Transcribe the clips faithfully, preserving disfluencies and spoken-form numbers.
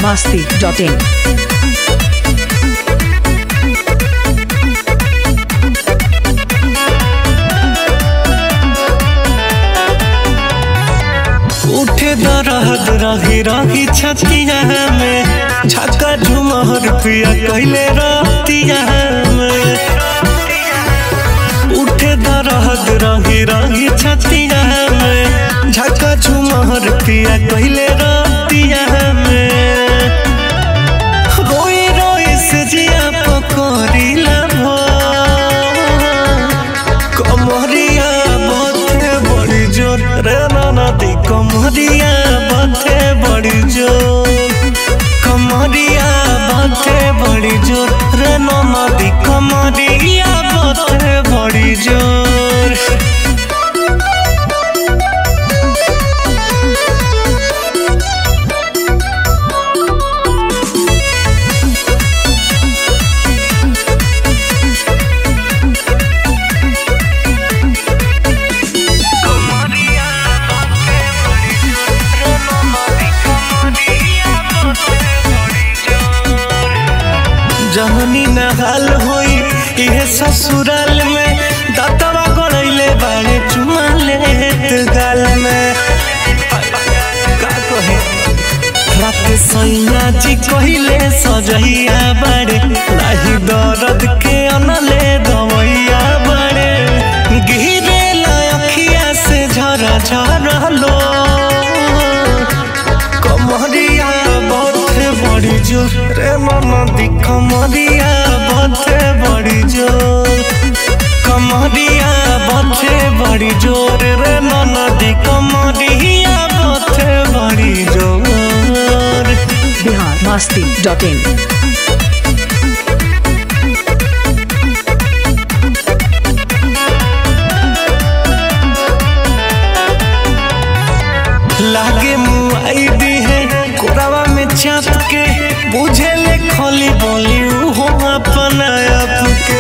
masti dot in. उठे दरद रही रही छतिया में झका झुमर पिया कहले रतिया में। उठे दरद रही रही छतिया में झका झुमर पिया कहले रतिया में। रोई रोई से जिया पकड़िला भो कमरिया बथे बड़ी जोर रे नदी कमरिया बथे बड़ी जोर कमरिया बथे बड़ी जोर रे नदी कमरिया बथे बड़ी जोर। जहनी नहाल होई इहे ससुराल में दतवा गड़ैले बाड़े चुमा लेत गाल में। का कहे रात सैया जी कहिले सजैया बाड़े नाही दर्द के अनले दवैया बाड़े। गिरे अखिया से झरा झरा लो कमरिया बथे बड़ी जोर रे नदी कमरिया बथे बड़ी जोर कमरिया बथे बड़ी जोर रे नदी कमरिया बथे बड़ी जोर। Bihar masti dot in. लागे मुआई दी है कोरावा में चाप के बुझे ले खोली बोली हो अपना आप के।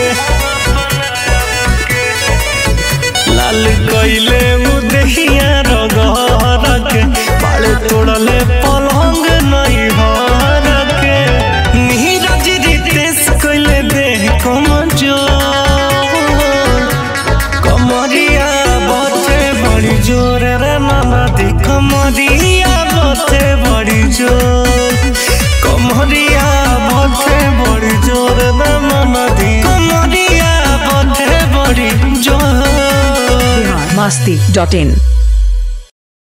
लाल कइले उदहिया रगहर के बाले तोड़ले पलंग नहीं हर के। नीरज रितेश कइले देह कमजोर कमरिया बथे बड़ी जोर रे नदी कमरिया बथे बड़ी जोर कमरिया बथे बड़ी जोर रे नदी कमरिया बथे बड़ी जोर। Bihar masti dot in.